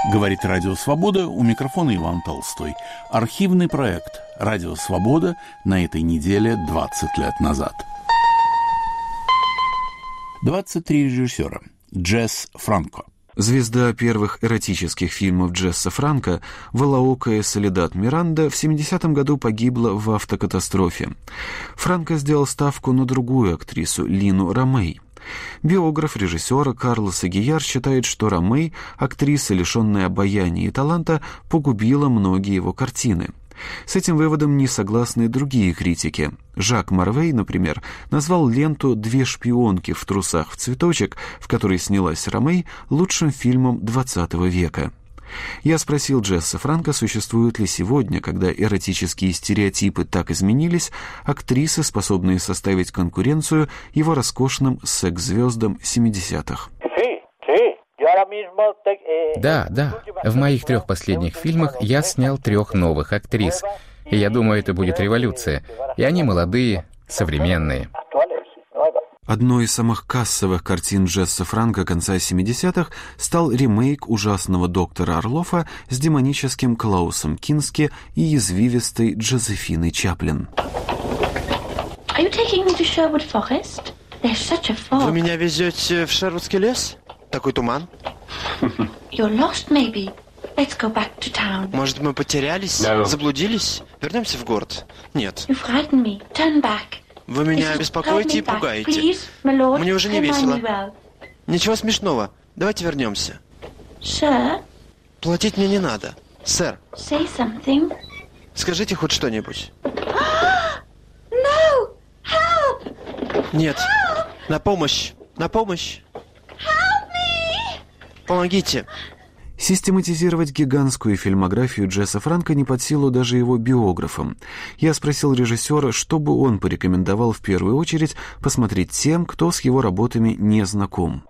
Говорит Радио Свобода, у микрофона Иван Толстой. Архивный проект «Радио Свобода» на этой неделе 20 лет назад. 23 режиссера. Джесс Франко. Звезда первых эротических фильмов Джесса Франко, волоокая Соледад Миранда, в 70-м году погибла в автокатастрофе. Франко сделал ставку на другую актрису, Лину Ромей. Биограф режиссера Карлос Агияр считает, что Ромей, актриса, лишенная обаяния и таланта, погубила многие его картины. С этим выводом не согласны и другие критики. Жак Марвей, например, назвал ленту «Две шпионки в трусах в цветочек», в которой снялась Ромей, лучшим фильмом XX века. Я спросил Джесса Франко, существуют ли сегодня, когда эротические стереотипы так изменились, актрисы, способные составить конкуренцию его роскошным секс-звездам 70-х. Да. В моих 3 последних фильмах я снял 3 новых актрис. И я думаю, это будет революция. И они молодые, современные. Одной из самых кассовых картин Джесса Франко конца 70-х стал ремейк ужасного доктора Орлофа с демоническим Клаусом Кински и язвивистой Джозефиной Чаплин. Вы меня везете в Шервудский лес? Такой туман. Может, мы потерялись? Заблудились? Вернемся в город? Нет. Вы меня беспокоите и пугаете. Мне уже не весело. Ничего смешного. Давайте вернемся. Платить мне не надо. Сэр. Скажите хоть что-нибудь. Нет. На помощь. На помощь. Помогите. Систематизировать гигантскую фильмографию Джесса Франко не под силу даже его биографам. Я спросил режиссера, что бы он порекомендовал в первую очередь посмотреть тем, кто с его работами не знаком.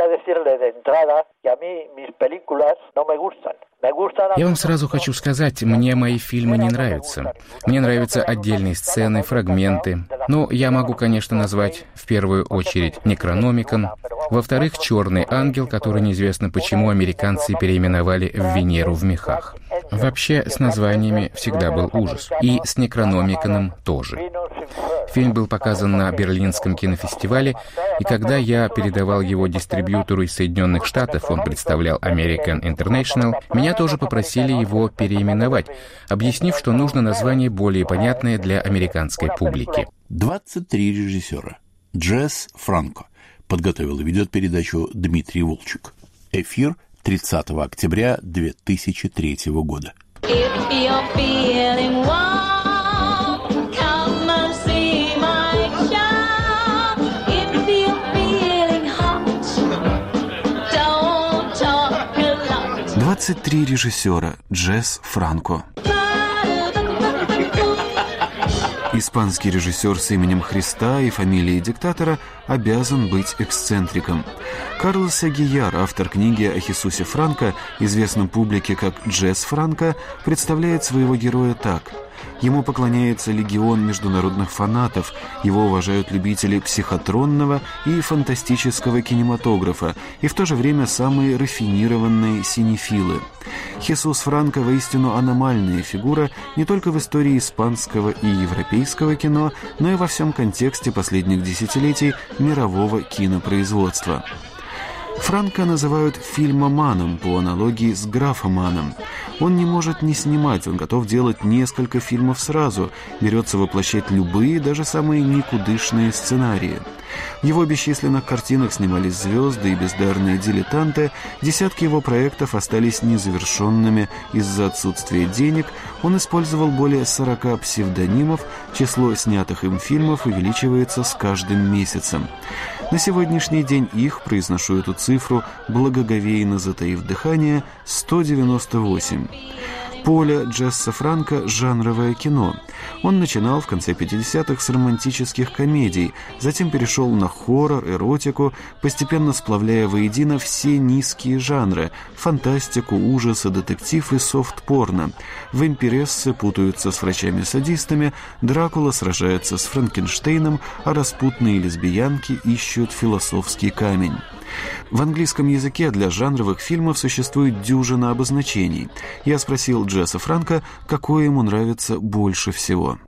Я вам сразу хочу сказать, мне мои фильмы не нравятся. Мне нравятся отдельные сцены, фрагменты. Но я могу, конечно, назвать в первую очередь «Некрономикон», во-вторых, «Черный ангел», который неизвестно почему американцы переименовали в «Венеру в мехах». Вообще, с названиями всегда был ужас. И с «Некрономиконом» тоже. Фильм был показан на Берлинском кинофестивале, и когда я передавал его дистрибьютору из Соединенных Штатов, он представлял American International, меня тоже попросили его переименовать, объяснив, что нужно название более понятное для американской публики. 23 режиссера. Джесс Франко. Подготовил и ведет передачу Дмитрий Волчек. Эфир 30 октября 2003 года. If you're feeling warm, come and see my show. If you're feeling hot, don't talk a lot. 23 режиссера. Джесс Франко. Испанский режиссер с именем Христа и фамилией диктатора обязан быть эксцентриком. Карлос Агияр, автор книги о Хесусе Франко, известном публике как Джесс Франко, представляет своего героя так. Ему поклоняется легион международных фанатов, его уважают любители психотронного и фантастического кинематографа, и в то же время самые рафинированные синефилы. Хесус Франко воистину аномальная фигура не только в истории испанского и европейского кино, но и во всем контексте последних десятилетий мирового кинопроизводства. Франко называют фильмоманом по аналогии с графоманом. Он не может не снимать, он готов делать несколько фильмов сразу, берется воплощать любые, даже самые никудышные сценарии. В его бесчисленных картинах снимались звезды и бездарные дилетанты, десятки его проектов остались незавершенными из-за отсутствия денег, он использовал более 40 псевдонимов, число снятых им фильмов увеличивается с каждым месяцем. На сегодняшний день их, произношу эту цифру, благоговейно затаив дыхание, 198. Поле Джесса Франко – жанровое кино. Он начинал в конце 50-х с романтических комедий, затем перешел на хоррор, эротику, постепенно сплавляя воедино все низкие жанры – фантастику, ужасы, детектив и софт-порно. Вампирессы путаются с врачами-садистами, Дракула сражается с Франкенштейном, а распутные лесбиянки ищут философский камень. В английском языке для жанровых фильмов существует дюжина обозначений. Я спросил Джесса Франко, какое ему нравится больше всего.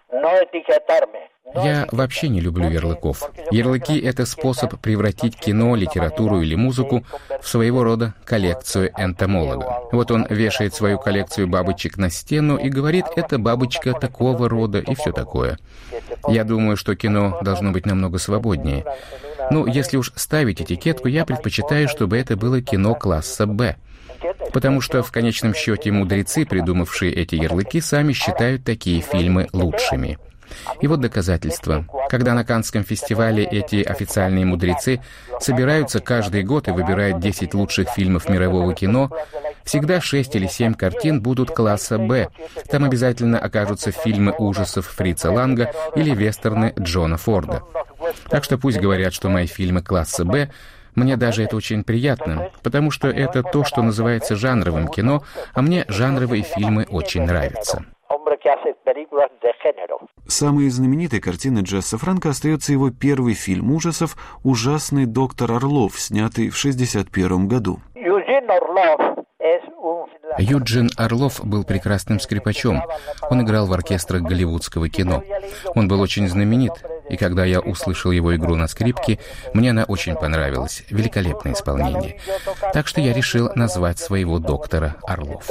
Я вообще не люблю ярлыков. Ярлыки — это способ превратить кино, литературу или музыку в своего рода коллекцию энтомолога. Вот он вешает свою коллекцию бабочек на стену и говорит, это бабочка такого рода и все такое. Я думаю, что кино должно быть намного свободнее. Ну, если уж ставить этикетку, я предпочитаю, чтобы это было кино класса «Б». Потому что в конечном счете мудрецы, придумавшие эти ярлыки, сами считают такие фильмы лучшими. И вот доказательство. Когда на Каннском фестивале эти официальные мудрецы собираются каждый год и выбирают 10 лучших фильмов мирового кино, всегда 6 или 7 картин будут класса «Б». Там обязательно окажутся фильмы ужасов Фрица Ланга или вестерны Джона Форда. Так что пусть говорят, что мои фильмы класса «Б», мне даже это очень приятно, потому что это то, что называется жанровым кино, а мне жанровые фильмы очень нравятся. Самой знаменитой картиной Джесса Франко остается его первый фильм ужасов «Ужасный доктор Орлов», снятый в 1961 году. Юджин Орлов был прекрасным скрипачом. Он играл в оркестрах голливудского кино. Он был очень знаменит, и когда я услышал его игру на скрипке, мне она очень понравилась. Великолепное исполнение. Так что я решил назвать своего доктора Орлов.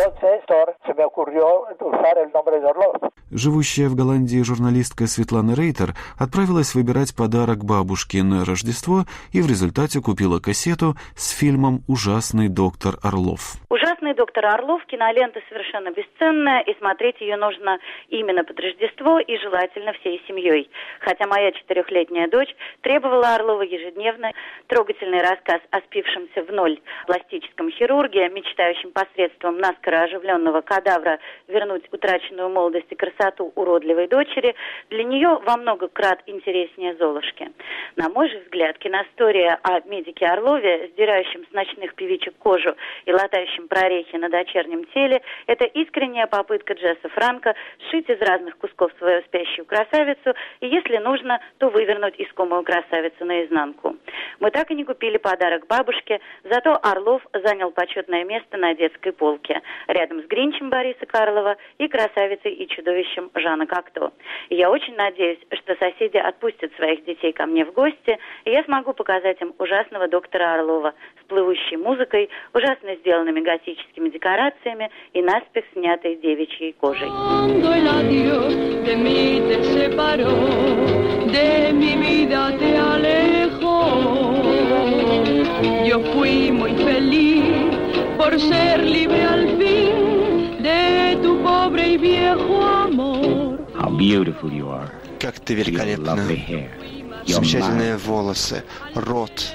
Живущая в Голландии журналистка Светлана Рейтер отправилась выбирать подарок бабушке на Рождество и в результате купила кассету с фильмом «Ужасный доктор Орлов». «Ужасный доктор Орлов» — кинолента совершенно бесценная, и смотреть ее нужно именно под Рождество и желательно всей семьей. Хотя моя 4-летняя дочь требовала Орлова ежедневно. Трогательный рассказ о спившемся в ноль пластическом хирурге, мечтающем посредством наскоро оживленного кадавра вернуть утраченную молодость и красоту уродливой дочери, для нее во много крат интереснее «Золушки». На мой же взгляд, киноистория о медике Орлове, сдирающем с ночных певичек кожу и латающем прорехи на дочернем теле, это искренняя попытка Джесса Франко сшить из разных кусков свою спящую красавицу и, если нужно, то вывернуть искомую красавицу наизнанку. Мы так и не купили подарок бабушке, зато Орлов занял почетное место на детской полке, рядом с Гринчем Бориса Карлова и красавицей и чудовищем Жана Кокто. И я очень надеюсь, что соседи отпустят своих детей ко мне в гости, и я смогу показать им ужасного доктора Орлова с плывущей музыкой, ужасно сделанными готическими декорациями и наспех снятой девичьей кожей. Как ты великолепна. Замечательные волосы, рот.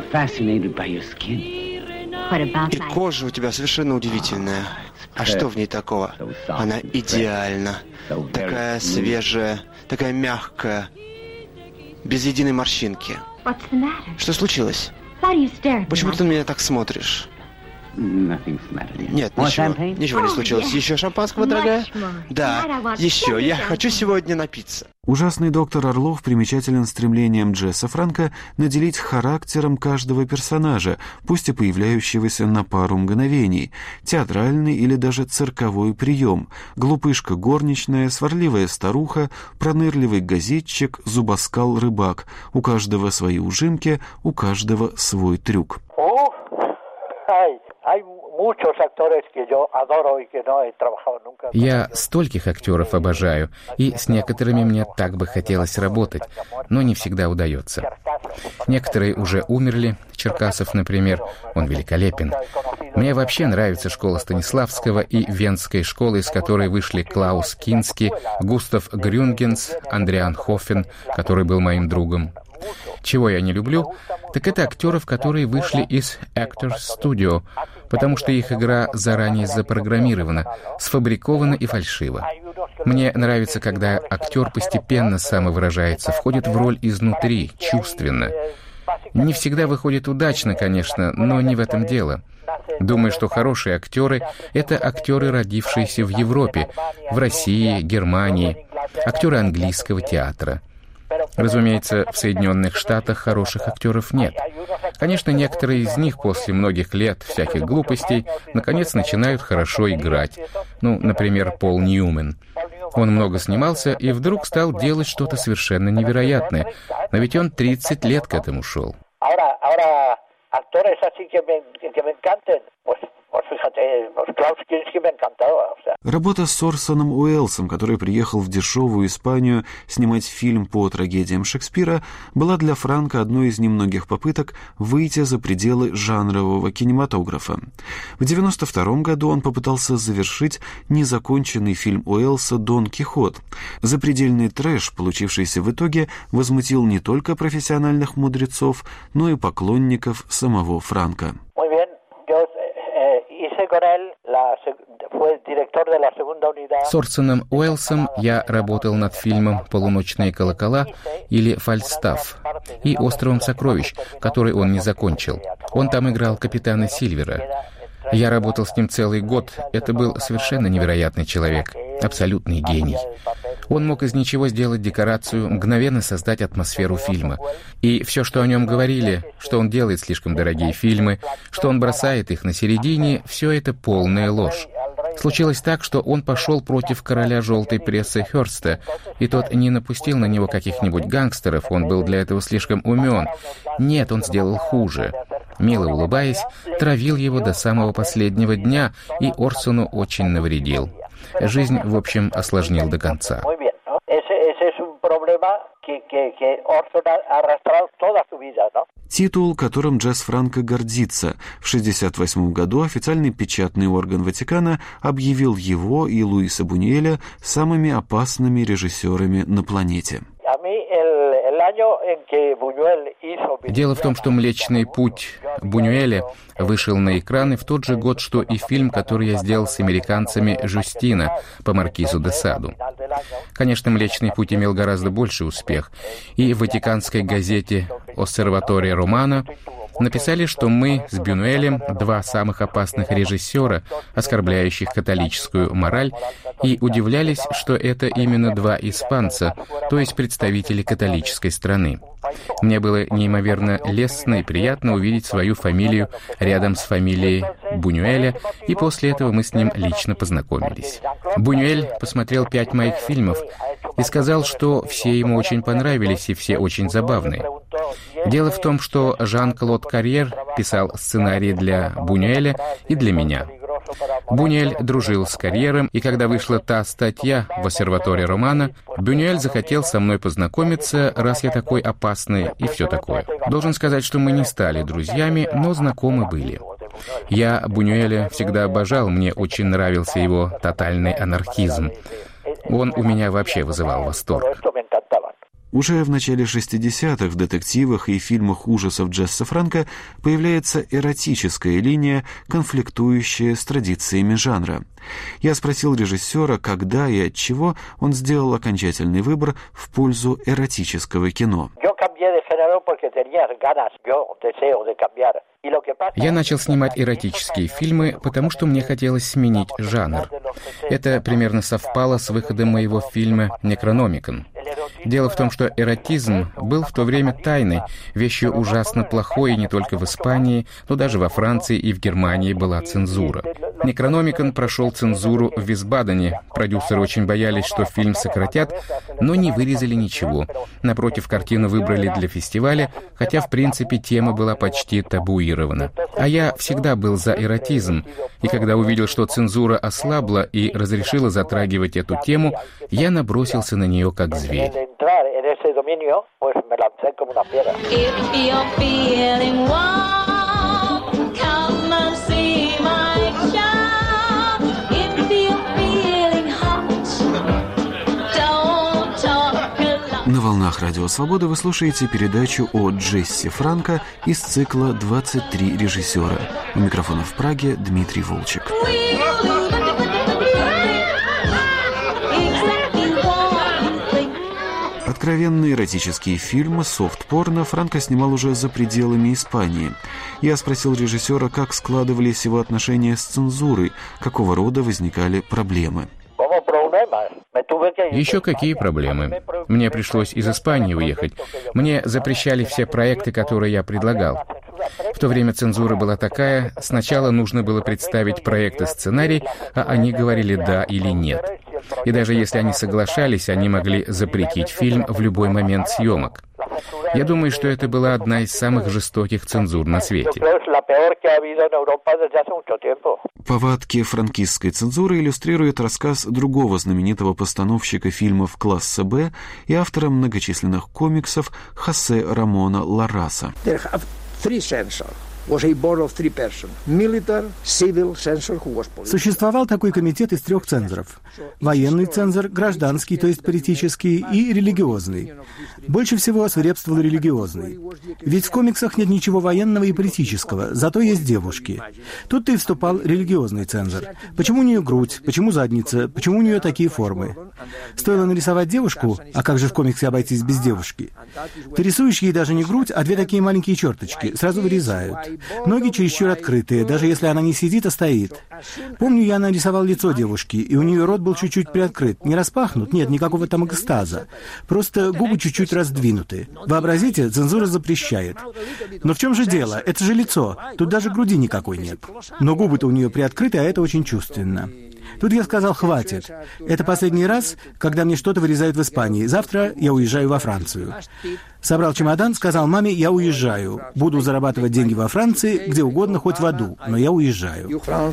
И кожа у тебя совершенно удивительная. А что в ней такого? Она идеальна. Такая свежая, такая мягкая, без единой морщинки. Что случилось? Почему ты на меня так смотришь? Нет, ничего не случилось. Еще шампанского, дорогая? Да, еще. Я хочу сегодня напиться. «Ужасный доктор Орлов» примечателен стремлением Джесса Франко наделить характером каждого персонажа, пусть и появляющегося на пару мгновений. Театральный или даже цирковой прием. Глупышка горничная, сварливая старуха, пронырливый газетчик, зубоскал-рыбак. У каждого свои ужимки, у каждого свой трюк. Я стольких актеров обожаю, и с некоторыми мне так бы хотелось работать, но не всегда удается. Некоторые уже умерли, Черкасов, например, он великолепен. Мне вообще нравится школа Станиславского и Венская школа, из которой вышли Клаус Кински, Густав Грюнгенс, Андриан Хоффен, который был моим другом. Чего я не люблю, так это актеров, которые вышли из Actors Studio, потому что их игра заранее запрограммирована, сфабрикована и фальшива. Мне нравится, когда актер постепенно самовыражается, входит в роль изнутри, чувственно. Не всегда выходит удачно, конечно, но не в этом дело. Думаю, что хорошие актеры — это актеры, родившиеся в Европе, в России, Германии, актеры английского театра. Разумеется, в Соединенных Штатах хороших актеров нет. Конечно, некоторые из них после многих лет всяких глупостей наконец начинают хорошо играть. Ну, например, Пол Ньюман. Он много снимался и вдруг стал делать что-то совершенно невероятное. Но ведь он 30 лет к этому шел. Работа с Орсоном Уэллсом, который приехал в дешевую Испанию снимать фильм по трагедиям Шекспира, была для Франко одной из немногих попыток выйти за пределы жанрового кинематографа. В 1992 году он попытался завершить незаконченный фильм Уэллса «Дон Кихот». Запредельный трэш, получившийся в итоге, возмутил не только профессиональных мудрецов, но и поклонников самого Франко. С Орсоном Уэллсом я работал над фильмом «Полуночные колокола» или «Фальстаф» и «Островом сокровищ», который он не закончил. Он там играл капитана Сильвера. Я работал с ним целый год. Это был совершенно невероятный человек, абсолютный гений. Он мог из ничего сделать декорацию, мгновенно создать атмосферу фильма. И все, что о нем говорили, что он делает слишком дорогие фильмы, что он бросает их на середине, все это полная ложь. Случилось так, что он пошел против короля желтой прессы Хёрста, и тот не напустил на него каких-нибудь гангстеров, он был для этого слишком умен. Нет, он сделал хуже. Мило улыбаясь, травил его до самого последнего дня, и Орсону очень навредил. Жизнь, в общем, осложнил до конца. Титул, которым Джесс Франко гордится. В 1968 году официальный печатный орган Ватикана объявил его и Луиса Бунюэля самыми опасными режиссерами на планете. Дело в том, что «Млечный путь» Бунюэля вышел на экраны в тот же год, что и фильм, который я сделал с американцами «Жюстина» по Маркизу де Саду. Конечно, «Млечный путь» имел гораздо больший успех, и в ватиканской газете «Осерватория Романо» написали, что мы с Бунюэлем два самых опасных режиссера, оскорбляющих католическую мораль, и удивлялись, что это именно два испанца, то есть представители католической страны. Мне было неимоверно лестно и приятно увидеть свою фамилию рядом с фамилией Бунюэля, и после этого мы с ним лично познакомились. Бунюэль посмотрел 5 моих фильмов и сказал, что все ему очень понравились и все очень забавные. Дело в том, что Жан-Клод Карьер писал сценарий для Бунюэля и для меня. Бунюэль дружил с Карьером, и когда вышла та статья в «Осерватории Романо», Бунюэль захотел со мной познакомиться, раз я такой опасный и все такое. Должен сказать, что мы не стали друзьями, но знакомы были. Я Бунюэля всегда обожал, мне очень нравился его тотальный анархизм. Он у меня вообще вызывал восторг. Уже в начале 60-х в детективах и фильмах ужасов Джесса Франко появляется эротическая линия, конфликтующая с традициями жанра. Я спросил режиссера, когда и от чего он сделал окончательный выбор в пользу эротического кино. Я начал снимать эротические фильмы, потому что мне хотелось сменить жанр. Это примерно совпало с выходом моего фильма «Некрономикон». Дело в том, что эротизм был в то время тайной, вещью ужасно плохой, и не только в Испании, но даже во Франции и в Германии была цензура. «Некрономикон» прошел цензуру в Висбадене. Продюсеры очень боялись, что фильм сократят, но не вырезали ничего. Напротив, картину выбрали для фестиваля, хотя, в принципе, тема была почти табуирована. А я всегда был за эротизм, и когда увидел, что цензура ослабла и разрешила затрагивать эту тему, я набросился на нее как зверь. На волнах Радио Свобода вы слушаете передачу о Джессе Франко из цикла «23 режиссера». У микрофона в Праге Дмитрий Волчек. Откровенные эротические фильмы, софт-порно Франко снимал уже за пределами Испании. Я спросил режиссера, как складывались его отношения с цензурой, какого рода возникали проблемы. Еще какие проблемы? Мне пришлось из Испании уехать. Мне запрещали все проекты, которые я предлагал. В то время цензура была такая, сначала нужно было представить проект и сценарий, а они говорили «да» или «нет». И даже если они соглашались, они могли запретить фильм в любой момент съемок. Я думаю, что это была одна из самых жестоких цензур на свете. Повадки франкистской цензуры иллюстрирует рассказ другого знаменитого постановщика фильмов класса «Б» и автора многочисленных комиксов Хосе Рамона Ларраса. Существовал такой комитет из 3 цензоров. Военный цензор, гражданский, то есть политический, и религиозный. Больше всего свирепствовал религиозный. Ведь в комиксах нет ничего военного и политического, зато есть девушки. Тут-то и вступал религиозный цензор. Почему у нее грудь, почему задница, почему у нее такие формы? Стоило нарисовать девушку, а как же в комиксе обойтись без девушки? Ты рисуешь ей даже не грудь, а 2 такие маленькие черточки, сразу вырезают. Ноги чересчур открытые, даже если она не сидит, а стоит. Помню, я нарисовал лицо девушки, и у нее рот был чуть-чуть приоткрыт. Не распахнут, нет никакого там экстаза. Просто губы чуть-чуть раздвинуты. Вообразите, цензура запрещает. Но в чем же дело? Это же лицо. Тут даже груди никакой нет. Но губы-то у нее приоткрыты, а это очень чувственно. Тут я сказал, хватит. Это последний раз, когда мне что-то вырезают в Испании. Завтра я уезжаю во Францию. Собрал чемодан, сказал маме, я уезжаю. Буду зарабатывать деньги во Франции, где угодно, хоть в аду, но я уезжаю.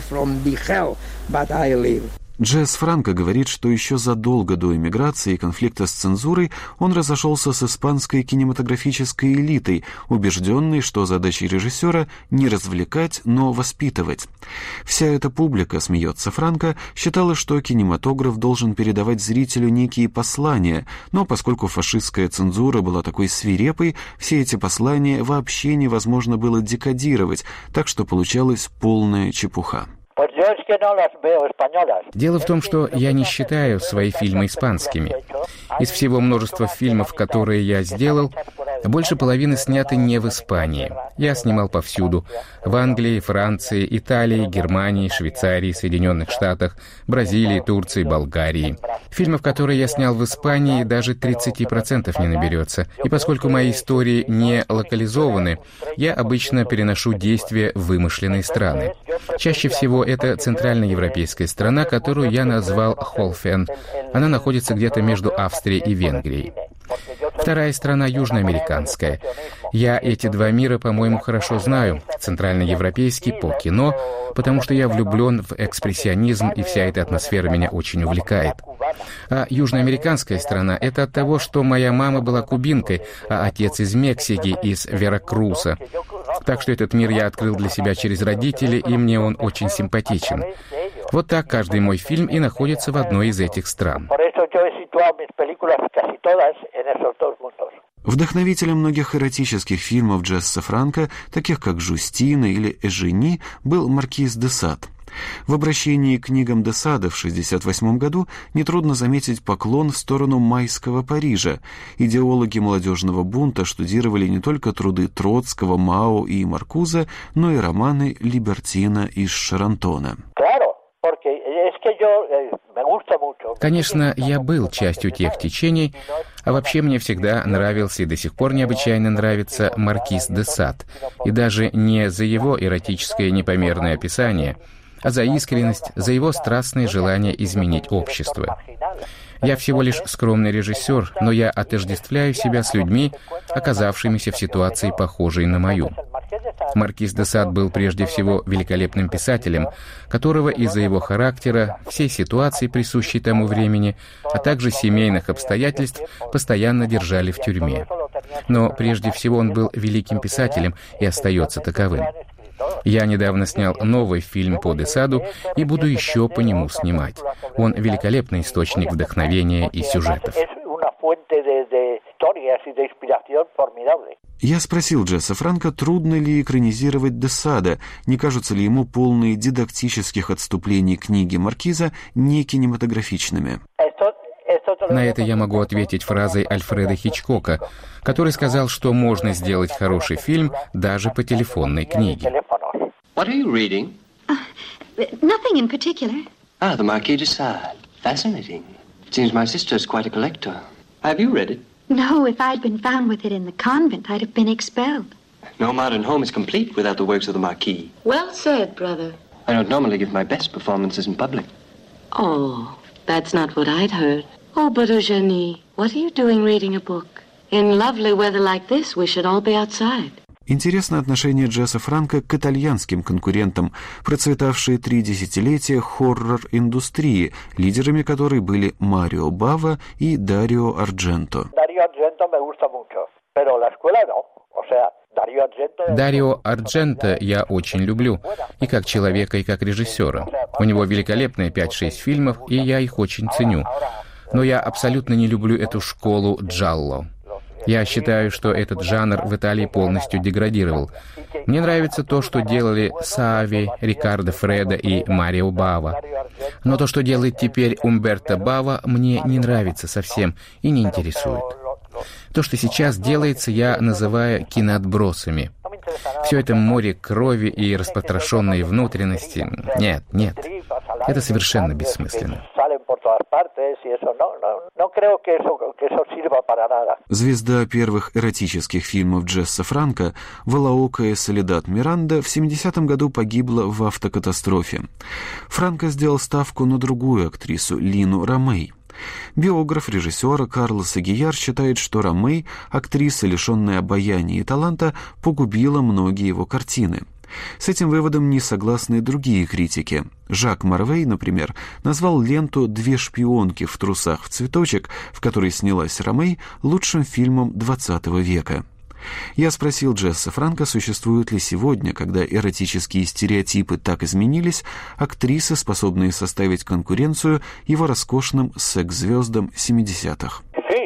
Джесс Франко говорит, что еще задолго до эмиграции и конфликта с цензурой он разошелся с испанской кинематографической элитой, убежденный, что задача режиссера не развлекать, но воспитывать. Вся эта публика, смеется Франко, считала, что кинематограф должен передавать зрителю некие послания, но поскольку фашистская цензура была такой свирепой, все эти послания вообще невозможно было декодировать, так что получалась полная чепуха. Дело в том, что я не считаю свои фильмы испанскими. Из всего множества фильмов, которые я сделал, больше половины сняты не в Испании. Я снимал повсюду. В Англии, Франции, Италии, Германии, Швейцарии, Соединенных Штатах, Бразилии, Турции, Болгарии. Фильмов, которые я снял в Испании, даже 30% не наберется. И поскольку мои истории не локализованы, я обычно переношу действия в вымышленные страны. Чаще всего это центральноевропейская страна, которую я назвал Холфен. Она находится где-то между Австрией и Венгрией. Вторая страна южноамериканская. Я эти 2 мира, по-моему, хорошо знаю. Центральноевропейский по кино, потому что я влюблен в экспрессионизм, и вся эта атмосфера меня очень увлекает. А южноамериканская страна — это от того, что моя мама была кубинкой, а отец из Мексики, из Веракруса. Так что этот мир я открыл для себя через родителей, и мне он очень симпатичен. Вот так каждый мой фильм и находится в одной из этих стран. Вдохновителем многих эротических фильмов Джесса Франко, таких как «Жюстина» или «Эжени», был маркиз де Сад. В обращении к книгам де Сада в 1968 году нетрудно заметить поклон в сторону майского Парижа. Идеологи молодежного бунта штудировали не только труды Троцкого, Мао и Маркуза, но и романы Либертина и Шарантона. Конечно, я был частью тех течений, а вообще мне всегда нравился и до сих пор необычайно нравится маркиз де Сад. И даже не за его эротическое непомерное описание, а за искренность, за его страстное желание изменить общество. Я всего лишь скромный режиссер, но я отождествляю себя с людьми, оказавшимися в ситуации, похожей на мою. Маркиз де Сад был прежде всего великолепным писателем, которого из-за его характера, всей ситуации, присущей тому времени, а также семейных обстоятельств, постоянно держали в тюрьме. Но прежде всего он был великим писателем и остается таковым. Я недавно снял новый фильм по де Саду и буду еще по нему снимать. Он великолепный источник вдохновения и сюжетов. Я спросил Джесса Франко, трудно ли экранизировать де Сада, не кажутся ли ему полные дидактических отступлений книги Маркиза не кинематографичными. На это я могу ответить фразой Альфреда Хичкока, который сказал, что можно сделать хороший фильм даже по телефонной книге. What are you reading? Nothing in particular. The Marquis de Sade. Fascinating. Seems my sister's quite a collector. Have you read it? No, if I'd been found with it in the convent, I'd have been expelled. No modern home is complete without the works of the Marquis. Well said, brother. I don't normally give my best performances in public. Oh, that's not what I'd heard. Oh, but Eugenie, what are you doing reading a book? In lovely weather like this, we should all be outside. Интересно отношение Джесса Франко к итальянским конкурентам, процветавшие 3 десятилетия хоррор-индустрии, лидерами которой были Марио Бава и Дарио Ардженто. Дарио Ардженто я очень люблю, и как человека, и как режиссера. У него великолепные 5-6 фильмов, и я их очень ценю. Но я абсолютно не люблю эту школу джалло. Я считаю, что этот жанр в Италии полностью деградировал. Мне нравится то, что делали Саави, Рикардо Фредо и Марио Бава. Но то, что делает теперь Умберто Бава, мне не нравится совсем и не интересует. То, что сейчас делается, я называю киноотбросами. Все это море крови и распотрошенные внутренности. Нет. Это совершенно бессмысленно. Звезда первых эротических фильмов Джесса Франко, волоокая Соледад Миранда, в 70-м году погибла в автокатастрофе. Франко сделал ставку на другую актрису, Лину Ромей. Биограф режиссера Карлос Агияр считает, что Ромей, актриса, лишенная обаяния и таланта, погубила многие его картины. С этим выводом не согласны другие критики. Жак Марвей, например, назвал ленту «Две шпионки в трусах в цветочек», в которой снялась Ромей, лучшим фильмом XX века. Я спросил Джесса Франко, существуют ли сегодня, когда эротические стереотипы так изменились, актрисы, способные составить конкуренцию его роскошным секс-звездам 70-х.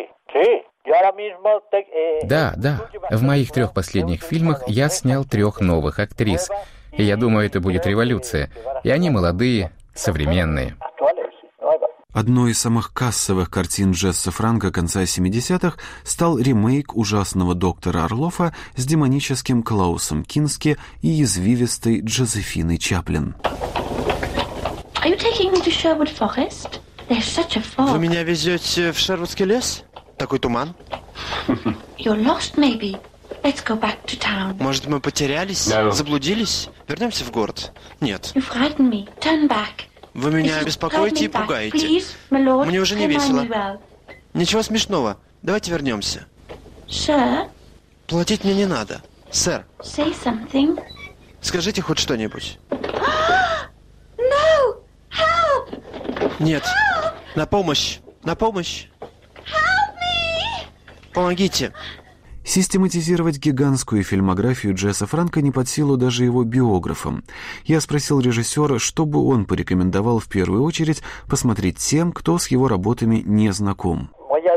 Да. В моих 3 последних фильмах я снял 3 новых актрис. И я думаю, это будет революция. И они молодые, современные. Одной из самых кассовых картин Джесса Франко конца 70-х стал ремейк ужасного доктора Орлофа с демоническим Клаусом Кински и язвивистой Джозефиной Чаплин. Вы меня везете в Шервудский лес? Такой туман. Может, мы потерялись? Заблудились? Вернемся в город? Нет. Вы меня беспокоите и пугаете. Мне уже не весело. Ничего смешного. Давайте вернемся. Платить мне не надо. Сэр. Скажите хоть что-нибудь. Нет. На помощь. Помогите. Систематизировать гигантскую фильмографию Джесса Франко не под силу даже его биографам. Я спросил режиссера, что бы он порекомендовал в первую очередь посмотреть тем, кто с его работами не знаком.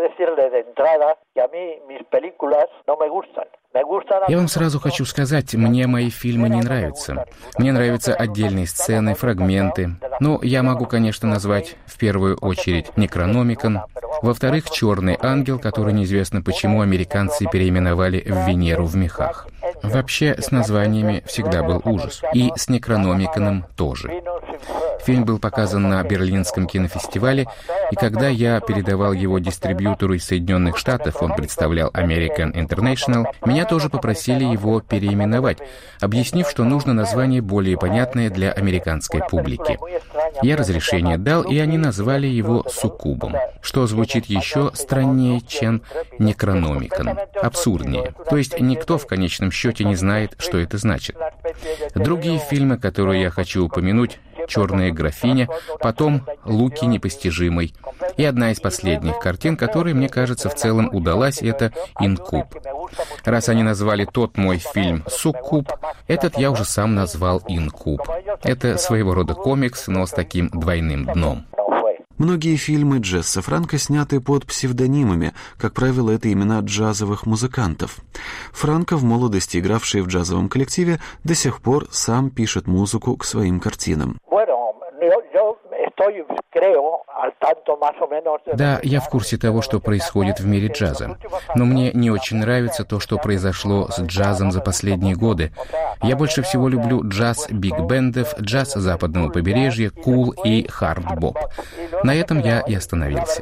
Я вам сразу хочу сказать, мне мои фильмы не нравятся. Мне нравятся отдельные сцены, фрагменты. Но я могу, конечно, назвать в первую очередь «Некрономикон», во-вторых, «Черный ангел», который неизвестно почему американцы переименовали в «Венеру в мехах». Вообще, с названиями всегда был ужас. И с «Некрономиконом» тоже. Фильм был показан на Берлинском кинофестивале, и когда я передавал его дистрибьютору из Соединенных Штатов, он представлял American International, меня тоже попросили его переименовать, объяснив, что нужно название более понятное для американской публики. Я разрешение дал, и они назвали его «Суккубом», что звучит еще страннее, чем «Некрономикон», абсурднее. То есть никто в конечном счете не знает, что это значит. Другие фильмы, которые я хочу упомянуть, «Черная графиня», потом «Луки непостижимый». И одна из последних картин, которая, мне кажется, в целом удалась, это «Инкуб». Раз они назвали тот мой фильм «Суккуб», этот я уже сам назвал «Инкуб». Это своего рода комикс, но с таким двойным дном. Многие фильмы Джесса Франко сняты под псевдонимами, как правило, это имена джазовых музыкантов. Франко, в молодости игравший в джазовом коллективе, до сих пор сам пишет музыку к своим картинам. Да, я в курсе того, что происходит в мире джаза. Но мне не очень нравится то, что произошло с джазом за последние годы. Я больше всего люблю джаз биг-бендов, джаз западного побережья, кул и хард-боп. На этом я и остановился.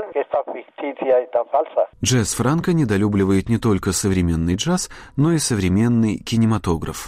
Джесс Франко недолюбливает не только современный джаз, но и современный кинематограф.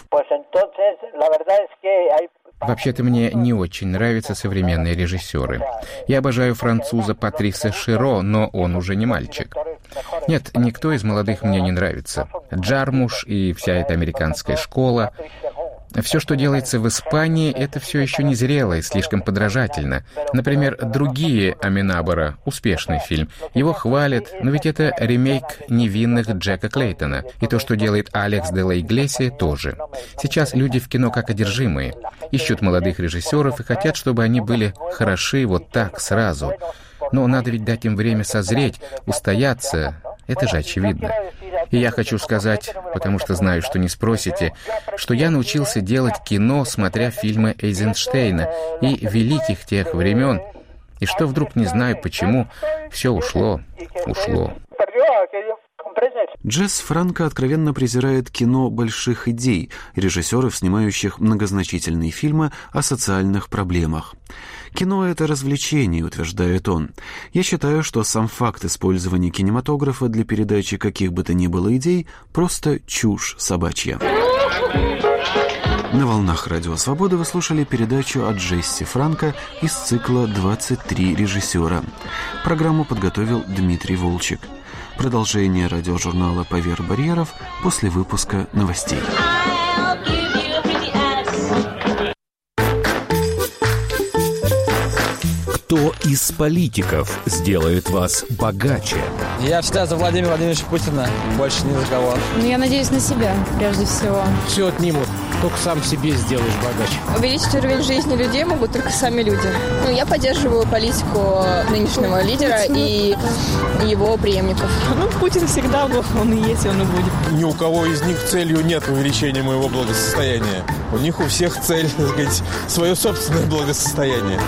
Вообще-то мне не очень нравятся современные режиссеры. Я обожаю француза Патриса Широ, но он уже не мальчик. Нет, никто из молодых мне не нравится. Джармуш и вся эта американская школа. Все, что делается в Испании, это все еще незрело и слишком подражательно. Например, «Другие» Аминабора, успешный фильм. Его хвалят, но ведь это ремейк «Невинных» Джека Клейтона. И то, что делает Алекс де ла Иглесия, тоже. Сейчас люди в кино как одержимые. Ищут молодых режиссеров и хотят, чтобы они были хороши вот так, сразу. Но надо ведь дать им время созреть, устояться. Это же очевидно. И я хочу сказать, потому что знаю, что не спросите, что я научился делать кино, смотря фильмы Эйзенштейна и великих тех времен, и что вдруг, не знаю почему, все ушло. Джесс Франко откровенно презирает кино больших идей, режиссеров, снимающих многозначительные фильмы о социальных проблемах. «Кино — это развлечение», — утверждает он. «Я считаю, что сам факт использования кинематографа для передачи каких бы то ни было идей — просто чушь собачья». На волнах Радио Свобода вы слушали передачу о Джессе Франко из цикла «23 режиссера». Программу подготовил Дмитрий Волчек. Продолжение радиожурнала «Поверх барьеров» после выпуска новостей. Кто из политиков сделает вас богаче? Я всегда за Владимира Владимировича Путина, больше ни за кого. Я надеюсь на себя, прежде всего. Все отнимут, только сам себе сделаешь богаче. Увеличить уровень жизни людей могут только сами люди. Я поддерживаю политику нынешнего лидера и его преемников. Путин всегда был, он и есть, он и будет. Ни у кого из них целью нет увеличения моего благосостояния. У них у всех цель, так сказать, свое собственное благосостояние.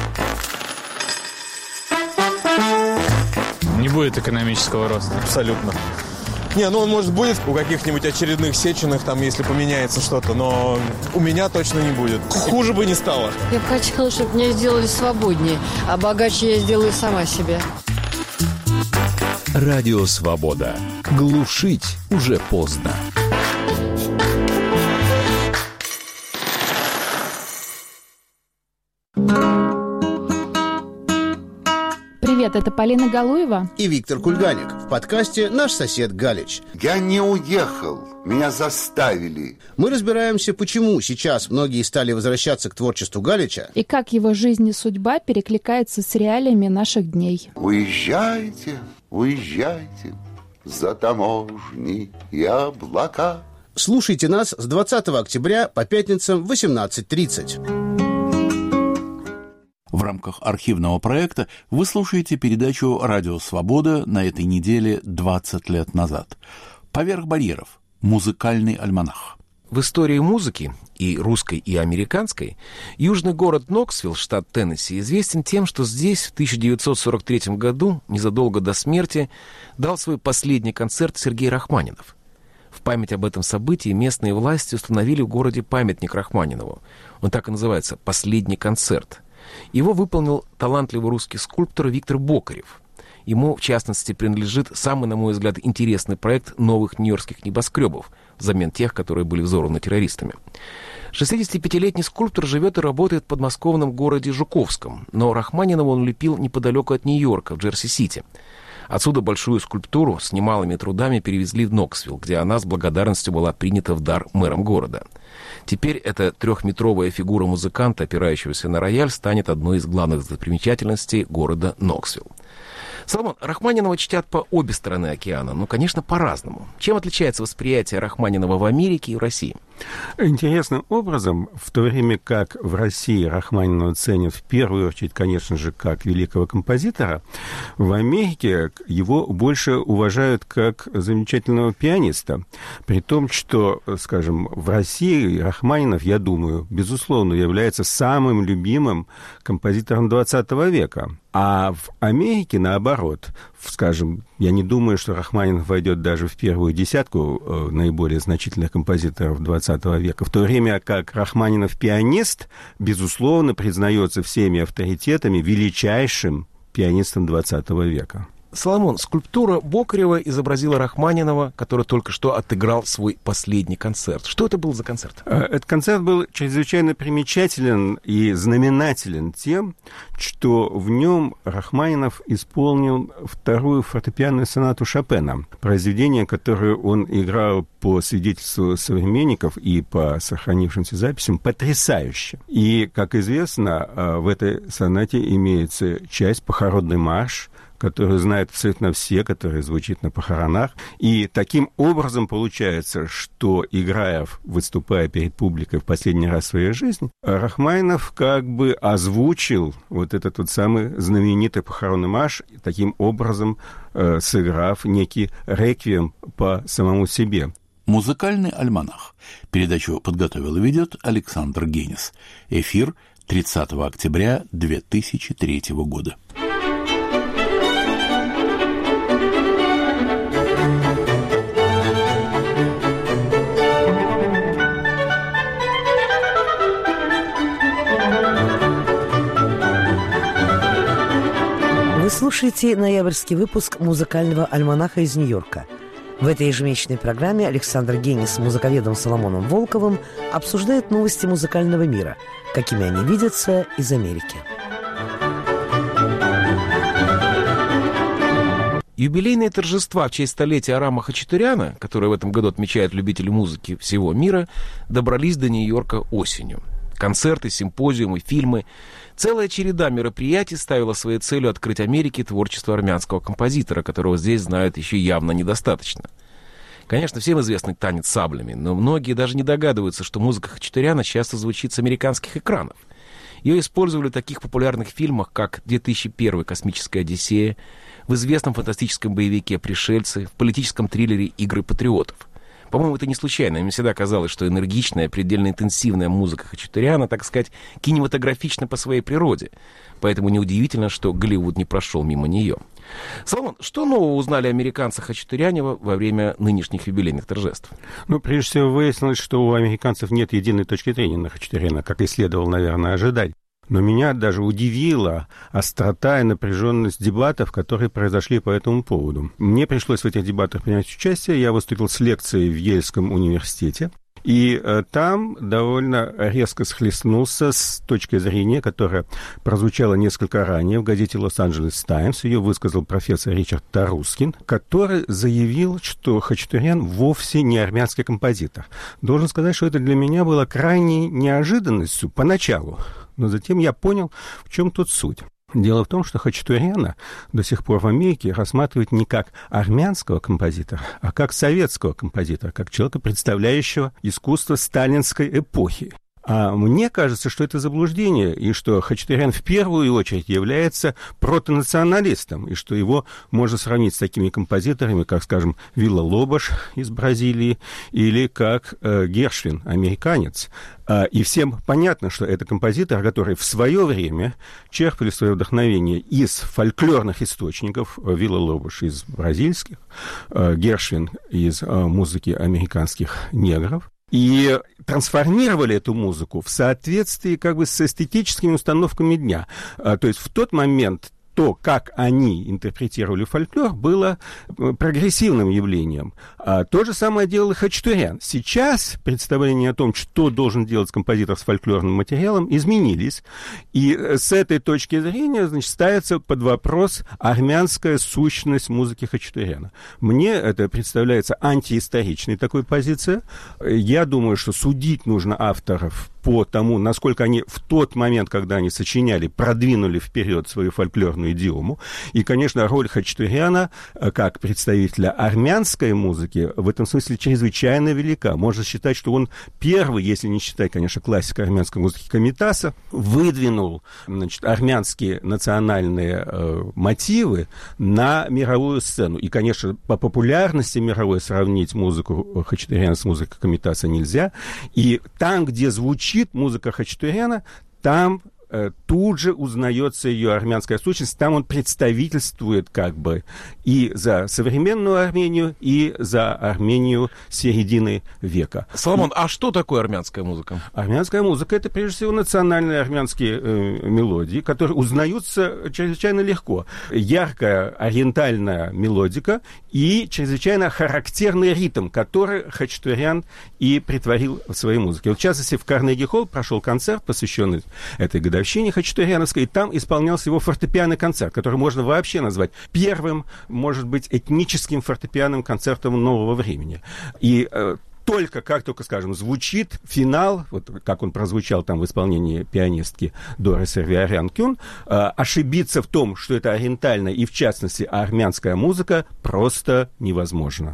Не будет экономического роста. Абсолютно. Он, может, будет у каких-нибудь очередных Сеченых, там, если поменяется что-то, но у меня точно не будет. Хуже бы не стало. Я бы хотела, чтобы меня сделали свободнее, а богаче я сделаю сама себе. Радио Свобода. Глушить уже поздно. Привет, это Полина Галуева и Виктор Кульганик в подкасте «Наш сосед Галич». Я не уехал, меня заставили. Мы разбираемся, почему сейчас многие стали возвращаться к творчеству Галича и как его жизнь и судьба перекликается с реалиями наших дней. Уезжайте, уезжайте за таможни и облака. Слушайте нас с 20 октября по пятницам в 18:30. В рамках архивного проекта вы слушаете передачу «Радио Свобода» на этой неделе 20 лет назад. «Поверх барьеров. Музыкальный альманах». В истории музыки, и русской, и американской, южный город Ноксвилл, штат Теннесси, известен тем, что здесь в 1943 году, незадолго до смерти, дал свой последний концерт Сергей Рахманинов. В память об этом событии местные власти установили в городе памятник Рахманинову. Он так и называется «Последний концерт». Его выполнил талантливый русский скульптор Виктор Бокарев. Ему, в частности, принадлежит самый, на мой взгляд, интересный проект новых нью-йоркских небоскребов взамен тех, которые были взорваны террористами. 65-летний скульптор живет и работает в подмосковном городе Жуковском, но Рахманинова он лепил неподалеку от Нью-Йорка, в Джерси-Сити. Отсюда большую скульптуру с немалыми трудами перевезли в Ноксвилл, где она с благодарностью была принята в дар мэром города. Теперь эта 3-метровая фигура музыканта, опирающегося на рояль, станет одной из главных достопримечательностей города Ноксвилл. Соломон, Рахманинова чтят по обе стороны океана, но, конечно, по-разному. Чем отличается восприятие Рахманинова в Америке и в России? Интересным образом, в то время как в России Рахманинова ценят в первую очередь, конечно же, как великого композитора, в Америке его больше уважают как замечательного пианиста. При том, что, скажем, в России Рахманинов, я думаю, безусловно, является самым любимым композитором XX века. А в Америке, наоборот, скажем, я не думаю, что Рахманинов войдет даже в первую десятку наиболее значительных композиторов XX века, в то время как Рахманинов пианист, безусловно, признается всеми авторитетами величайшим пианистом XX века. Соломон, скульптура Бокарева изобразила Рахманинова, который только что отыграл свой последний концерт. Что это был за концерт? Этот концерт был чрезвычайно примечателен и знаменателен тем, что в нем Рахманинов исполнил вторую фортепианную сонату Шопена, произведение, которое он играл по свидетельству современников и по сохранившимся записям потрясающе. И, как известно, в этой сонате имеется часть «Похоронный марш», которую знают абсолютно все, который звучит на похоронах. И таким образом получается, что, выступая перед публикой в последний раз в своей жизни, Рахманинов как бы озвучил вот этот вот самый знаменитый похоронный марш, таким образом сыграв некий реквием по самому себе. Музыкальный альманах. Передачу подготовил и ведет Александр Генис. Эфир 30 октября 2003 года. Вы слушаете ноябрьский выпуск музыкального альманаха из Нью-Йорка. В этой ежемесячной программе Александр Генис с музыковедом Соломоном Волковым обсуждает новости музыкального мира, какими они видятся из Америки. Юбилейные торжества в честь столетия Арама Хачатуряна, которые в этом году отмечают любители музыки всего мира, добрались до Нью-Йорка осенью. Концерты, симпозиумы, фильмы. Целая череда мероприятий ставила своей целью открыть Америке творчество армянского композитора, которого здесь знают еще явно недостаточно. Конечно, всем известный танец саблями, но многие даже не догадываются, что музыка Хачатуряна часто звучит с американских экранов. Ее использовали в таких популярных фильмах, как «2001. Космическая Одиссея», в известном фантастическом боевике «Пришельцы», в политическом триллере «Игры патриотов». По-моему, это не случайно. Мне всегда казалось, что энергичная, предельно интенсивная музыка Хачатуряна, так сказать, кинематографична по своей природе. Поэтому неудивительно, что Голливуд не прошел мимо нее. Соломон, что нового узнали американцы Хачатуряне во время нынешних юбилейных торжеств? Прежде всего, выяснилось, что у американцев нет единой точки зрения на Хачатуряна, как и следовало, наверное, ожидать. Но меня даже удивила острота и напряженность дебатов, которые произошли по этому поводу. Мне пришлось в этих дебатах принять участие. Я выступил с лекцией в Ельском университете. И там довольно резко схлестнулся с точки зрения, которая прозвучала несколько ранее в газете «Лос-Анджелес Таймс». Ее высказал профессор Ричард Тарускин, который заявил, что Хачатурян вовсе не армянский композитор. Должен сказать, что это для меня было крайней неожиданностью поначалу. Но затем я понял, в чем тут суть. Дело в том, что Хачатуряна до сих пор в Америке рассматривают не как армянского композитора, а как советского композитора, как человека, представляющего искусство сталинской эпохи. А мне кажется, что это заблуждение, и что Хачатурян в первую очередь является протонационалистом, и что его можно сравнить с такими композиторами, как, скажем, Вилла-Лобош из Бразилии, или как Гершвин, американец. И всем понятно, что это композитор, который в свое время черпали свое вдохновение из фольклорных источников, Вилла-Лобош из бразильских, Гершвин из музыки американских негров, и трансформировали эту музыку в соответствии как бы с эстетическими установками дня. То есть в тот момент то, как они интерпретировали фольклор, было прогрессивным явлением. То же самое делал и Хачатурян. Сейчас представления о том, что должен делать композитор с фольклорным материалом, изменились. И с этой точки зрения, значит, ставится под вопрос армянская сущность музыки Хачатуряна. Мне это представляется антиисторичной такой позицией. Я думаю, что судить нужно авторов по тому, насколько они в тот момент, когда они сочиняли, продвинули вперед свою фольклорную идиому. И, конечно, роль Хачатуряна как представителя армянской музыки в этом смысле чрезвычайно велика. Можно считать, что он первый, если не считать, конечно, классика армянской музыки Комитаса, выдвинул, значит, армянские национальные мотивы на мировую сцену. И, конечно, по популярности мировой сравнить музыку Хачатуряна с музыкой Комитаса нельзя. И там, где звучит музыка Хачатуряна, там тут же узнается ее армянская сущность, там он представительствует как бы и за современную Армению, и за Армению середины века. Соломон, а что такое армянская музыка? Армянская музыка — это, прежде всего, национальные армянские мелодии, которые узнаются чрезвычайно легко. Яркая ориентальная мелодика и чрезвычайно характерный ритм, который Хачатурян и притворил в своей музыке. Вот, в частности, в Карнеги-холл прошел концерт, посвященный этой годовщине Хачатуряновской, и там исполнялся его фортепианный концерт, который можно вообще назвать первым, может быть, этническим фортепианным концертом нового времени. И только, как только, скажем, звучит финал, вот как он прозвучал там в исполнении пианистки Доры Сервиарян-Кюн, ошибиться в том, что это ориентальная и, в частности, армянская музыка, просто невозможно.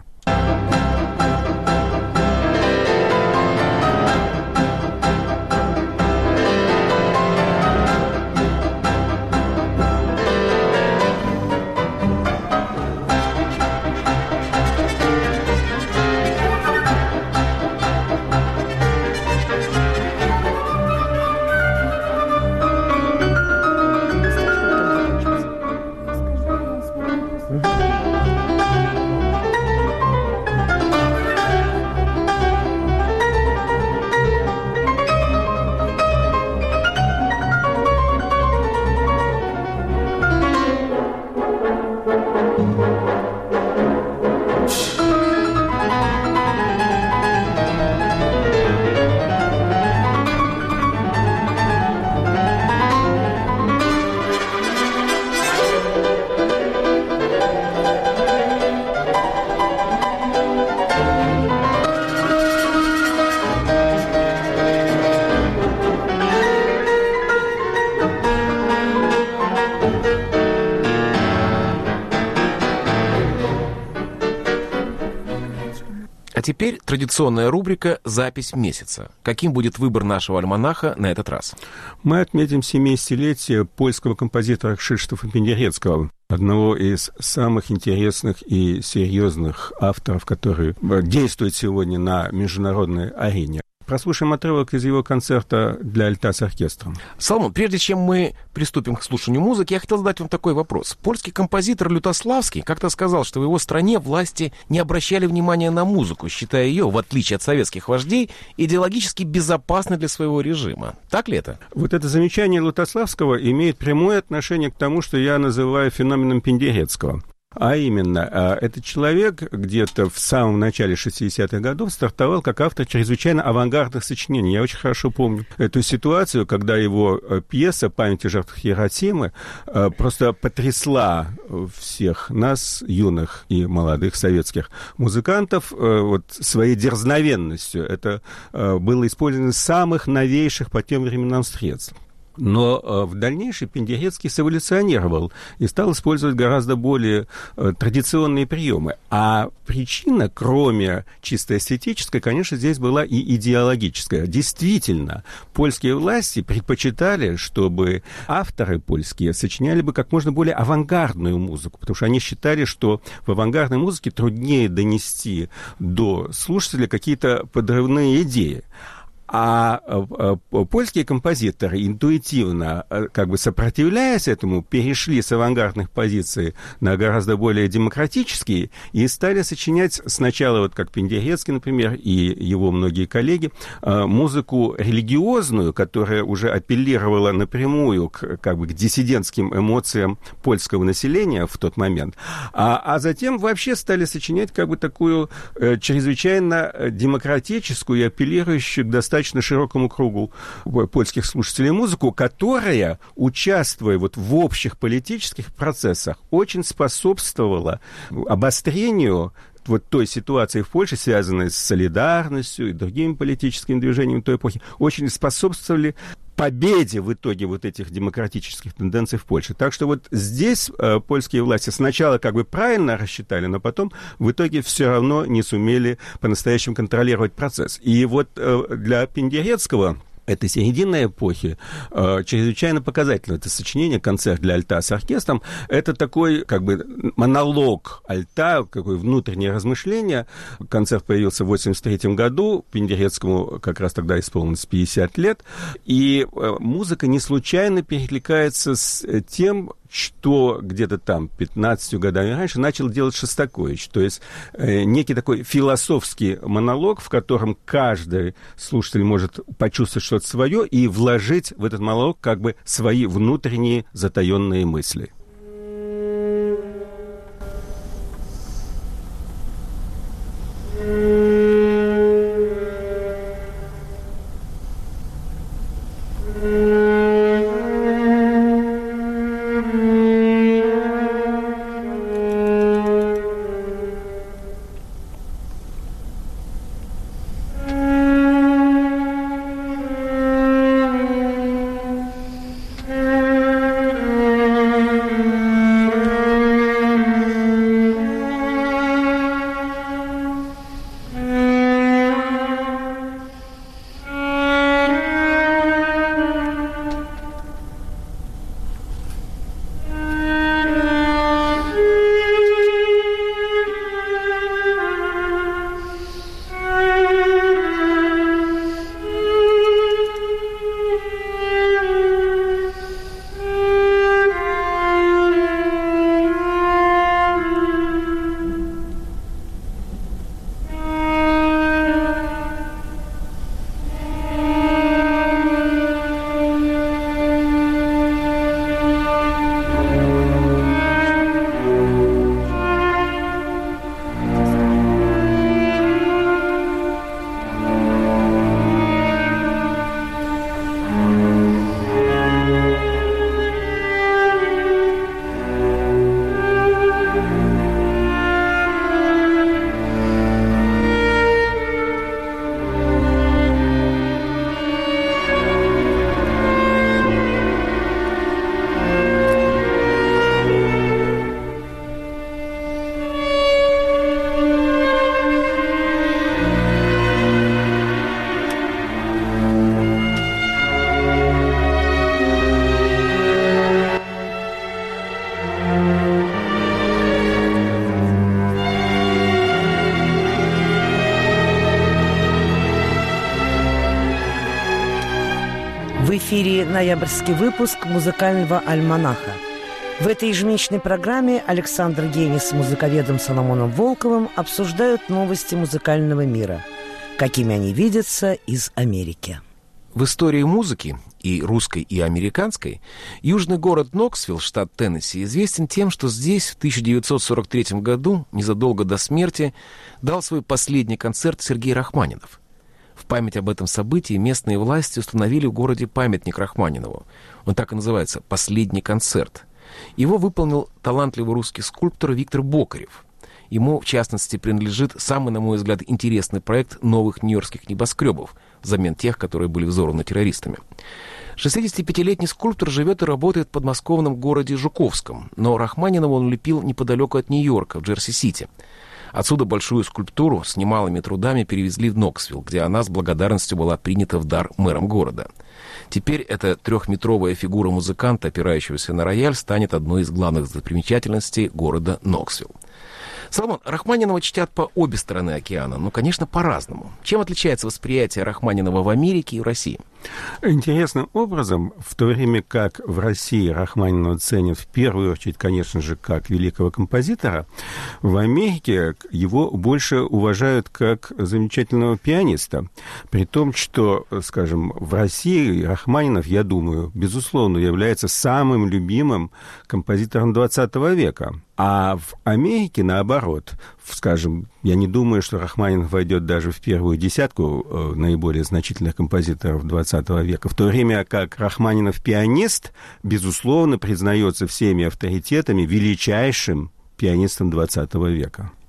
Теперь традиционная рубрика «Запись месяца». Каким будет выбор нашего альманаха на этот раз? Мы отметим 70-летие польского композитора Кшиштофа Пендерецкого, одного из самых интересных и серьезных авторов, который действует сегодня на международной арене. Прослушаем отрывок из его концерта для альта с оркестром. Соломон, прежде чем мы приступим к слушанию музыки, я хотел задать вам такой вопрос. Польский композитор Лютославский как-то сказал, что в его стране власти не обращали внимания на музыку, считая ее, в отличие от советских вождей, идеологически безопасной для своего режима. Так ли это? Вот это замечание Лютославского имеет прямое отношение к тому, что я называю феноменом Пендерецкого. А именно, этот человек где-то в самом начале 60-х годов стартовал как автор чрезвычайно авангардных сочинений. Я очень хорошо помню эту ситуацию, когда его пьеса «Память о жертвах Хиросимы» просто потрясла всех нас, юных и молодых советских музыкантов, вот своей дерзновенностью. Это было использовано самых новейших по тем временам средств. Но в дальнейшем Пендерецкий эволюционировал и стал использовать гораздо более традиционные приемы. А причина, кроме чисто эстетической, конечно, здесь была и идеологическая. Действительно, польские власти предпочитали, чтобы авторы польские сочиняли бы как можно более авангардную музыку, потому что они считали, что в авангардной музыке труднее донести до слушателя какие-то подрывные идеи. А польские композиторы интуитивно, как бы сопротивляясь этому, перешли с авангардных позиций на гораздо более демократические и стали сочинять сначала, вот как Пендерецкий, например, и его многие коллеги, музыку религиозную, которая уже апеллировала напрямую к диссидентским эмоциям польского населения в тот момент, а затем вообще стали сочинять такую чрезвычайно демократическую и апеллирующую к достаточно широкому кругу польских слушателей музыку, которая, участвуя в общих политических процессах, очень способствовала обострению вот той ситуации в Польше, связанной с солидарностью и другими политическими движениями той эпохи, очень способствовали победе в итоге вот этих демократических тенденций в Польше. Так что вот здесь польские власти сначала как бы правильно рассчитали, но потом в итоге все равно не сумели по-настоящему контролировать процесс. И вот для Пендерецкого этой серединной эпохи чрезвычайно показательно это сочинение «Концерт для альта с оркестром». Это такой как бы монолог альта, какое внутреннее размышление. Концерт появился в 1983 году, Пендерецкому как раз тогда исполнилось 50 лет. И музыка не случайно перекликается с тем, что где-то там 15 годами раньше начал делать Шостакович. То есть некий такой философский монолог, в котором каждый слушатель может почувствовать что-то свое и вложить в этот монолог как бы свои внутренние затаенные мысли. В эфире ноябрьский выпуск музыкального альманаха. В этой ежемесячной программе Александр Генис с музыковедом Соломоном Волковым обсуждают новости музыкального мира, какими они видятся из Америки. В истории музыки, и русской, и американской, южный город Ноксвилл, штат Теннесси, известен тем, что здесь в 1943 году, незадолго до смерти, дал свой последний концерт Сергей Рахманинов. В память об этом событии местные власти установили в городе памятник Рахманинову. Он так и называется «Последний концерт». Его выполнил талантливый русский скульптор Виктор Бокарев. Ему, в частности, принадлежит самый, на мой взгляд, интересный проект новых нью-йоркских небоскребов, взамен тех, которые были взорваны террористами. 65-летний скульптор живет и работает в подмосковном городе Жуковском, но Рахманинова он лепил неподалеку от Нью-Йорка, в Джерси-Сити. Отсюда большую скульптуру с немалыми трудами перевезли в Ноксвилл, где она с благодарностью была принята в дар мэром города. Теперь эта 3-метровая фигура музыканта, опирающегося на рояль, станет одной из главных достопримечательностей города Ноксвилл. Соломон, Рахманинова чтят по обе стороны океана, но, конечно, по-разному. Чем отличается восприятие Рахманинова в Америке и в России? Интересным образом, в то время как в России Рахманинова ценят в первую очередь, конечно же, как великого композитора, в Америке его больше уважают как замечательного пианиста. При том, что, скажем, в России Рахманинов, я думаю, безусловно, является самым любимым композитором XX века. А в Америке, наоборот, скажем, я не думаю, что Рахманинов войдет даже в первую десятку наиболее значительных композиторов XX века, в то время как Рахманинов пианист, безусловно, признается всеми авторитетами величайшим пианистом XX века.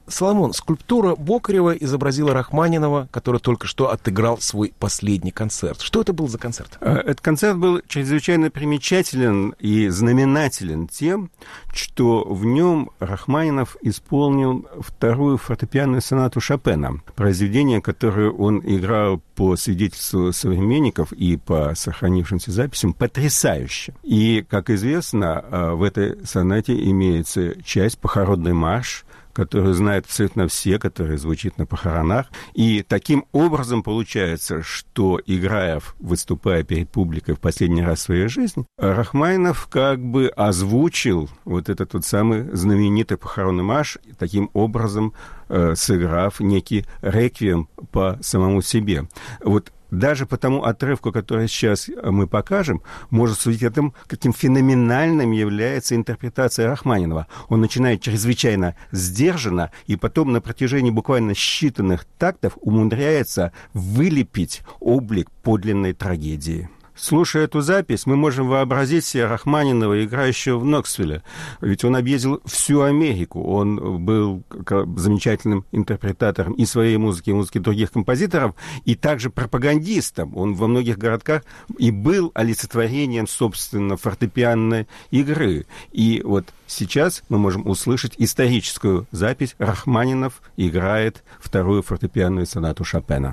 Соломон, скульптура Бокарева изобразила Рахманинова, который только что отыграл свой последний концерт. Что это был за концерт? Этот концерт был чрезвычайно примечателен и знаменателен тем, что в нем Рахманинов исполнил вторую фортепианную сонату Шопена, произведение, которое он играл по свидетельству современников и по сохранившимся записям потрясающе. И, как известно, в этой сонате имеется часть «Похоронный марш», которую знают абсолютно все, который звучит на похоронах. И таким образом получается, что, выступая перед публикой в последний раз в своей жизни, Рахманинов как бы озвучил вот этот вот самый знаменитый похоронный марш, таким образом сыграв некий реквием по самому себе. Вот даже по тому отрывку, который сейчас мы покажем, можно судить о том, каким феноменальным является интерпретация Рахманинова. Он начинает чрезвычайно сдержанно, и потом на протяжении буквально считанных тактов умудряется вылепить облик подлинной трагедии. Слушая эту запись, мы можем вообразить себе Рахманинова, играющего в Ноксвилле. Ведь он объездил всю Америку. Он был замечательным интерпретатором и своей музыки, и музыки других композиторов, и также пропагандистом. Он во многих городках и был олицетворением, собственно, фортепианной игры. И вот сейчас мы можем услышать историческую запись. Рахманинов играет вторую фортепианную сонату Шопена.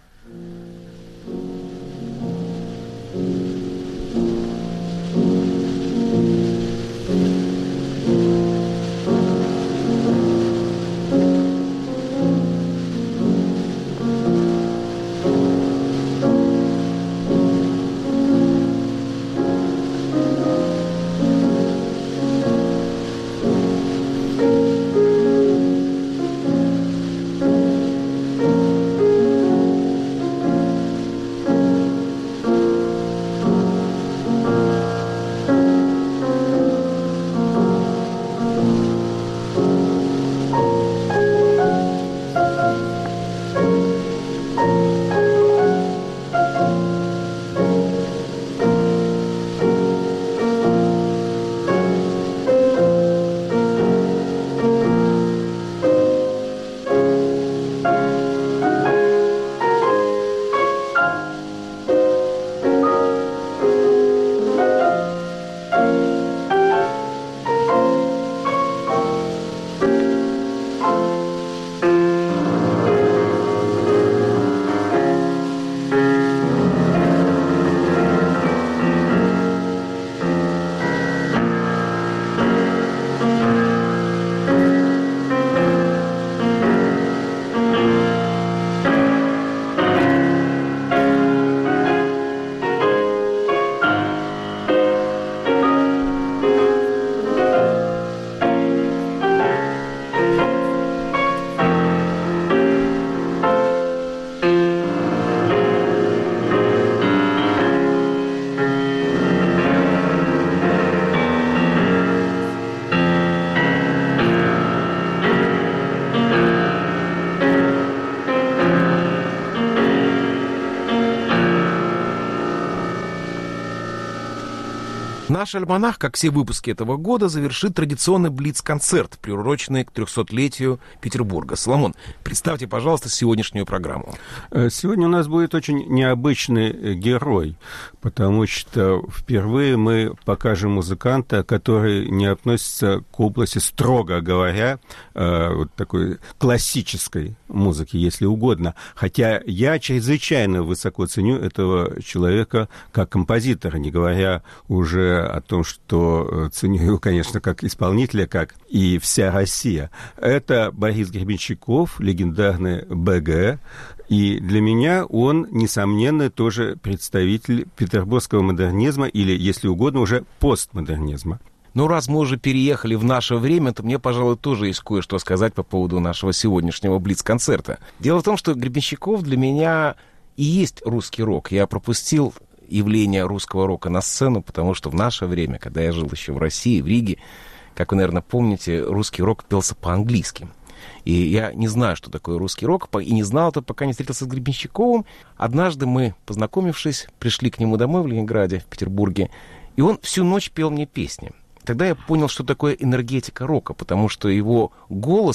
Наш альманах, как все выпуски этого года, завершит традиционный блиц-концерт, приуроченный к 300-летию Петербурга. Соломон, представьте, пожалуйста, сегодняшнюю программу. Сегодня у нас будет очень необычный герой, потому что впервые мы покажем музыканта, который не относится к области, строго говоря, вот такой классической музыки, если угодно. Хотя я чрезвычайно высоко ценю этого человека как композитора, не говоря уже о том, что ценю его, конечно, как исполнителя, как и вся Россия. Это Борис Гребенщиков, легендарный БГ. И для меня он, несомненно, тоже представитель петербургского модернизма или, если угодно, уже постмодернизма. Ну, раз мы уже переехали в наше время, то мне, пожалуй, тоже есть кое-что сказать по поводу нашего сегодняшнего блиц-концерта. Дело в том, что Гребенщиков для меня и есть русский рок. Я пропустил явление русского рока на сцену, потому что в наше время, когда я жил еще в России, в Риге, как вы, наверное, помните, русский рок пелся по-английски. И я не знаю, что такое русский рок, и не знал это, пока не встретился с Гребенщиковым. Однажды мы, познакомившись, пришли к нему домой в Ленинграде, в Петербурге, и он всю ночь пел мне песни. Тогда я понял, что такое энергетика рока, потому что его голос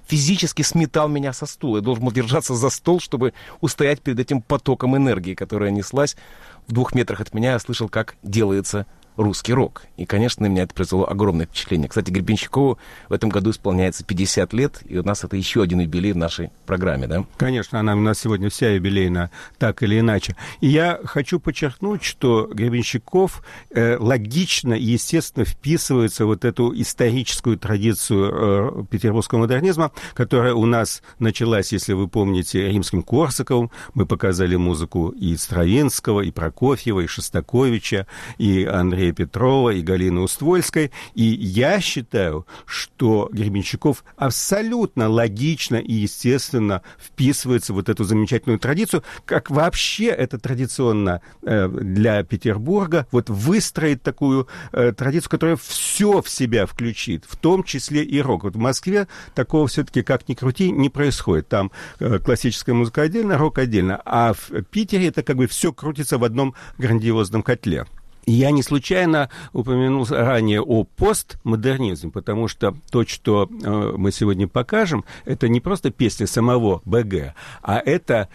физически сметал меня со стула. Я должен был держаться за стол, чтобы устоять перед этим потоком энергии, которая неслась. В 2 метрах от меня я слышал, как делается русский рок. И, конечно, на меня это произвело огромное впечатление. Кстати, Гребенщикову в этом году исполняется 50 лет, и у нас это еще один юбилей в нашей программе, да? Конечно, она у нас сегодня вся юбилейна, так или иначе. И я хочу подчеркнуть, что Гребенщиков логично и естественно вписывается в вот эту историческую традицию петербургского модернизма, которая у нас началась, если вы помните, Римским-Корсаковым. Мы показали музыку и Стравинского, и Прокофьева, и Шостаковича, и Андрея Петрова, и Галины Уствольской. И я считаю, что Гребенщиков абсолютно логично и естественно вписывается в вот эту замечательную традицию, как вообще это традиционно для Петербурга, вот выстроить такую традицию, которая все в себя включит, в том числе и рок. Вот в Москве такого все-таки, как ни крути, не происходит. Там классическая музыка отдельно, рок отдельно. А в Питере это как бы все крутится в одном грандиозном котле. Я не случайно упомянул ранее о постмодернизме, потому что то, что мы сегодня покажем, это не просто песни самого БГ, а это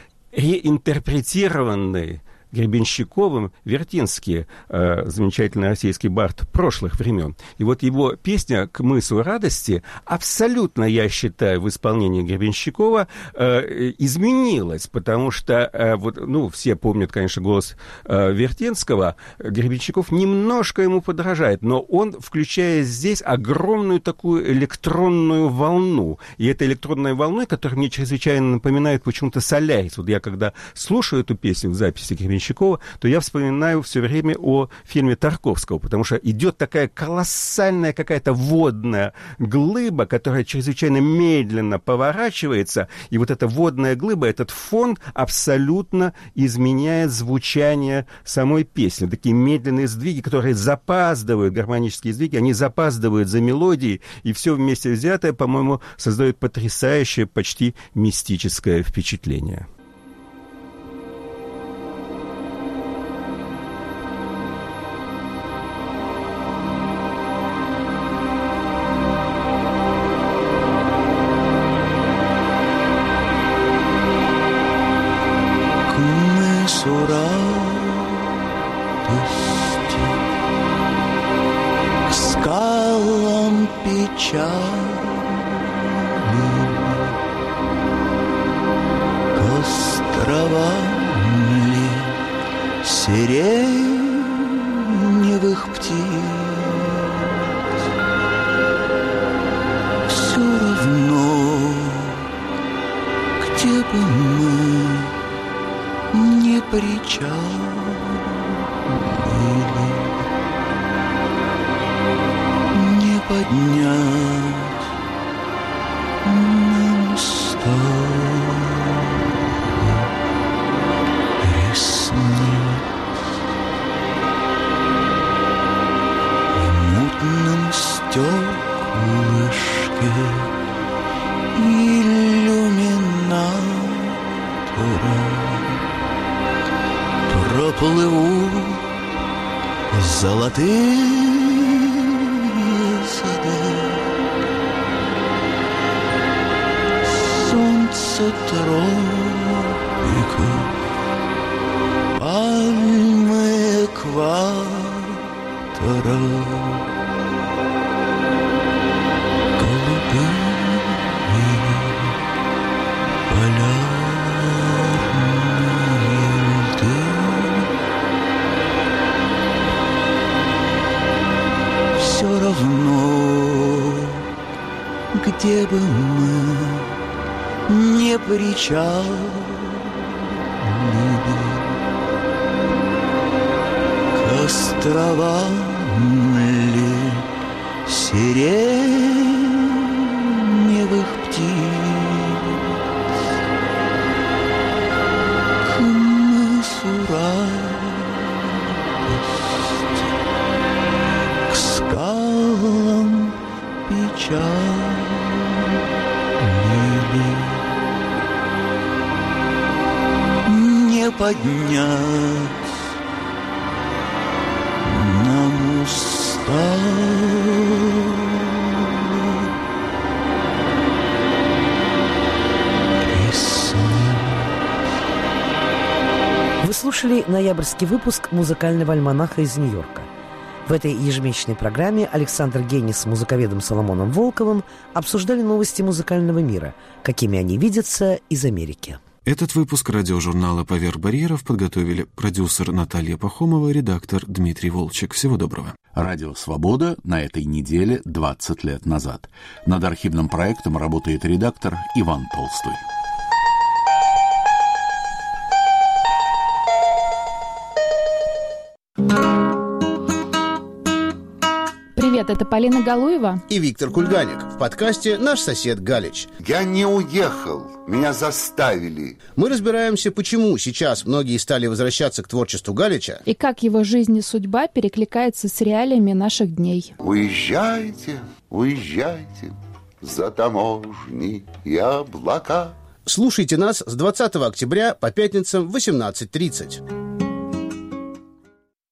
реинтерпретированные Гребенщиковым Вертинский, замечательный российский бард прошлых времен. И вот его песня «К мысу радости» абсолютно, я считаю, в исполнении Гребенщикова изменилась, потому что, вот, ну, все помнят, конечно, голос Вертинского, Гребенщиков немножко ему подражает, но он включает здесь огромную такую электронную волну. И эта электронная волна, которая мне чрезвычайно напоминает почему-то «Солярис». Вот я, когда слушаю эту песню в записи Гребенщикова, то я вспоминаю все время о фильме Тарковского, потому что идет такая колоссальная какая-то водная глыба, которая чрезвычайно медленно поворачивается, и вот эта водная глыба, этот фон абсолютно изменяет звучание самой песни. Такие медленные сдвиги, которые запаздывают, гармонические сдвиги, они запаздывают за мелодией, и все вместе взятое, по-моему, создает потрясающее, почти мистическое впечатление. К скалам печали, к островам ли сиреневых птиц, все равно, где бы мы не причалили, не поднять нам ресниц. В мутном стеклышке иллюминатора проплывут золотые сады. Солнце тропиков, пальмы экватора, голубые полярные льды. Все равно, где бы мы не причалили, к островам ли сиреневых птиц, к мысу радости, к скалам печали, не поднять нам усталых слушали ноябрьский выпуск музыкального альманаха из Нью-Йорка. В этой ежемесячной программе Александр Гейни с музыковедом Соломоном Волковым обсуждали новости музыкального мира, какими они видятся из Америки. Этот выпуск радиожурнала «Поверх барьеров» подготовили продюсер Наталья Пахомова, редактор Дмитрий Волчек. Всего доброго. Радио «Свобода» на этой неделе 20 лет назад. Над архивным проектом работает редактор Иван Толстой. Привет, это Полина Галуева и Виктор Кульганик. В подкасте «Наш сосед Галич». Я не уехал, меня заставили. Мы разбираемся, почему сейчас многие стали возвращаться к творчеству Галича и как его жизнь и судьба перекликается с реалиями наших дней. Уезжайте, уезжайте за таможни и облака. Слушайте нас с 20 октября по пятницам в 18:30.